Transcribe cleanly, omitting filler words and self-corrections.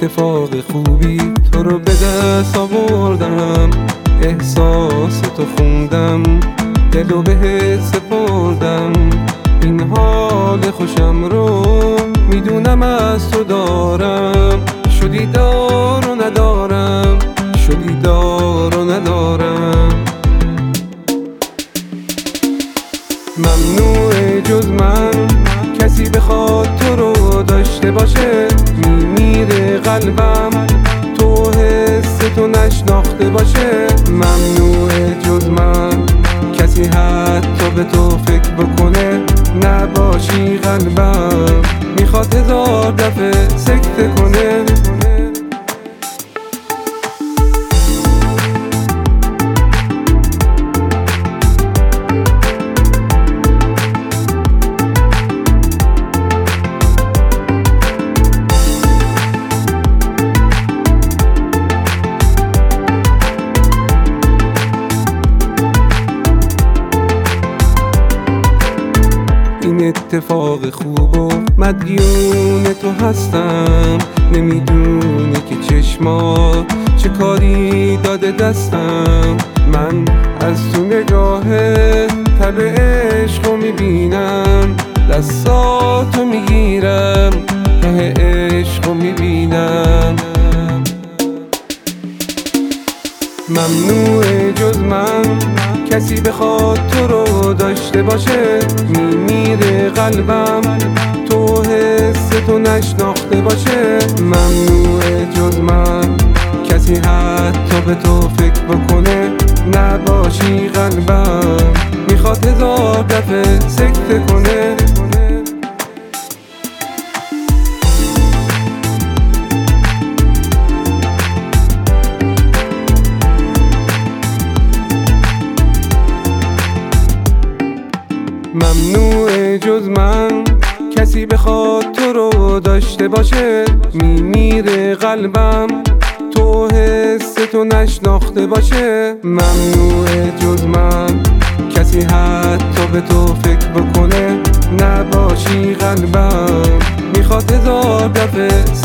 اتفاق خوبی تو رو به دست آوردم، احساس تو خوندم، دلو بهت سپردم. این حال خوشم رو میدونم از تو دارم، شدی دار و ندارم، شدی دار و ندارم. ممنوع جز من کسی بخواد تو رو داشته باشه، میمیره قلبم تو حس تو نشناخته باشه. ممنوع جز من کسی حتی به تو فکر بکنه، نباشی قلبم میخواد 1000 دفعه سکته کنه. این اتفاق خوب و مدیون تو هستم، نمیدونی که چشمات چه کاری داده دستم. من از تو نگاه تب عشقو میبینم، دستاتو میگیرم ته عشقو میبینم. ممنوع جز من کسی بخواد تو رو داشته باشه، میمیره قلبم تو حس تو نشناخته باشه. ممنوع جز من کسی حتی به تو فکر بکنه، نباشی قلبم میخواد 1000 دفعه سکته کنه. ممنوع جز من کسی بخواد تو رو داشته باشه، میمیره قلبم تو حس تو نشناخته باشه. ممنوع جز من کسی حتی به تو فکر بکنه، نباشی قلبم میخواد 1000 دفعه